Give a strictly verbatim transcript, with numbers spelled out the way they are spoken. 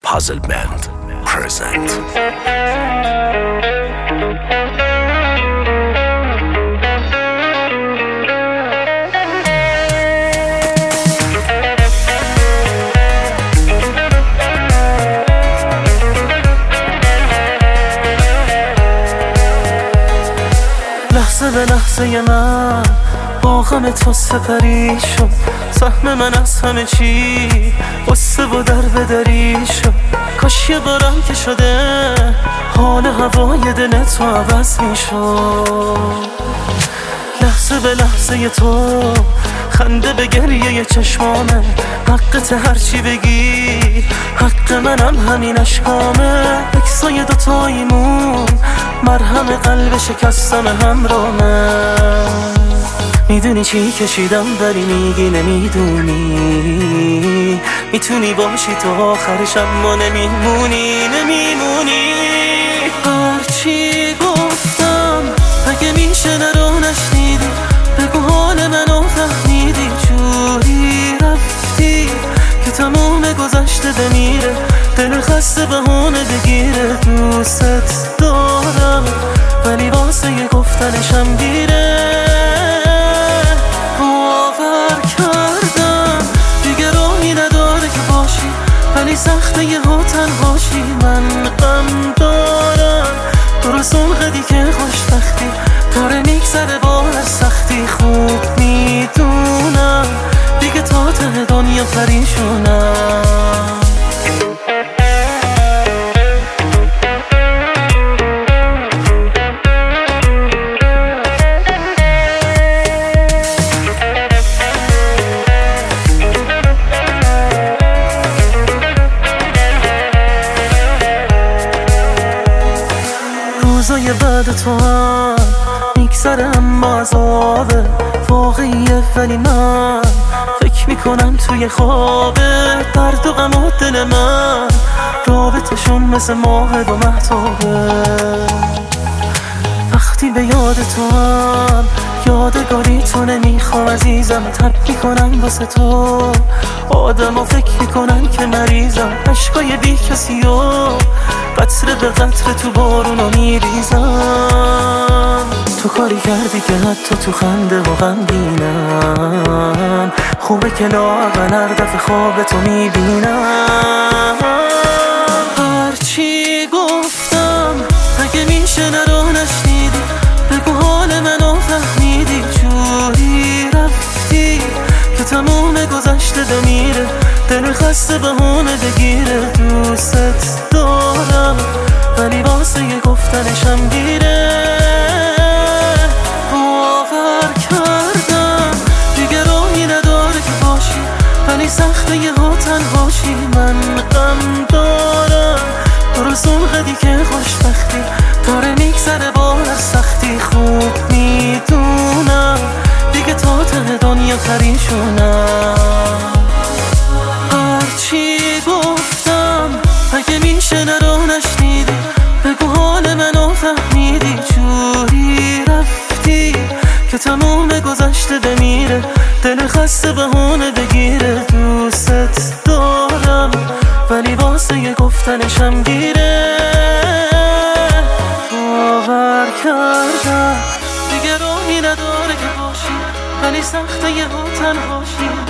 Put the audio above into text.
Puzzle Band present. لحظه به لحظه من با غم تو سپری شد، سهم من از همه چی قصه و در بدری شد. کاش یه بارم که شده حال هوای دل تو عوض می شد. لحظه به لحظه تو خنده به گریه چشمامه، حقت هرچی بگی حق منم همین اشکامه. اکسای دوتاییمون مرهم قلب شکستم همرامه. میدونی چی کشیدم ولی میگی نمیدونی، میتونی باشی تو آخرش اما نمیمونی نمیمونی. هرچی گفتم اگه میشه نرو نشنیدی، بگو حال منو فهمیدی. جوری رفتی که تموم گذشته بمیره، دل خسته بهونه بگیره. دوست دارم ولی واسه یه گفتنشم دیره. باور کردم دیگه راهی نداره که باشی، ولی سخته یه ها تنهاشی. من غم دارم درست اون قدی که خوشبختی داره میگذره با هر سختی. خوب میدونم دیگه تا ته دنیا پریشونم. روزای بعد تو هم میگذره اما عذابه واقعیه، ولی من فکر میکنم توی خوابه. درد و غم و دل من رابطشون مثل ماه و مهتابه. وقتی به یاد تو هم یادگاری تو نمیخوام عزیزم، تب میکنم واسه تو آدم و فکر میکنن که مریضم. عشقای بی کسی و قطره به قطره تو بارونو میریزم. تو کاری کردی که حتی تو خنده و غمگینم. خوبه که لااقل هر دفعه خواب تو میبینم. هرچی گفتم اگه میشه نرو نشنیدی، بگو حال منو فهمیدی. جوری رفتی که تموم گذشته بمیره، دل خسته بهونه بگیره. دوست دارم ولی واسه یه گفتنشم دیره. باور کردم دیگه راهی نداره که باشی، ولی سخته یه ها تنهاشی. من غم دارم درست اون قدی که خوشبختی داره میگذره با هر سختی. خوب میدونم دیگه تا ته دنیا پریشونم. هرچی گفتم اگه میشه نرو نشنیدی، بگو حال منو فهمیدی. جوری رفتی که تموم گذشته بمیره، دل خسته بهونه بگیره. دوست دارم ولی واسه یه گفتنشم دیره. باور کردم دیگه راهی نداره که باشی، ولی سخته یه ها تنهاشی.